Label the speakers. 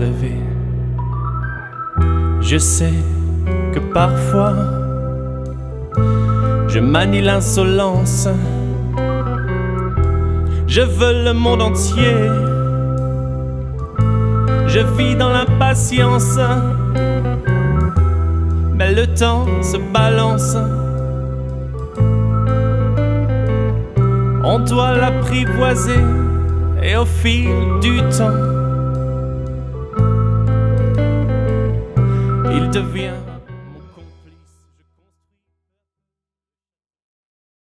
Speaker 1: rêver. Je sais que parfois je manie l'insolence. Je veux le monde entier. Je vis dans l'impatience, mais le temps se balance. On doit l'apprivoiser et au fil du temps, il devient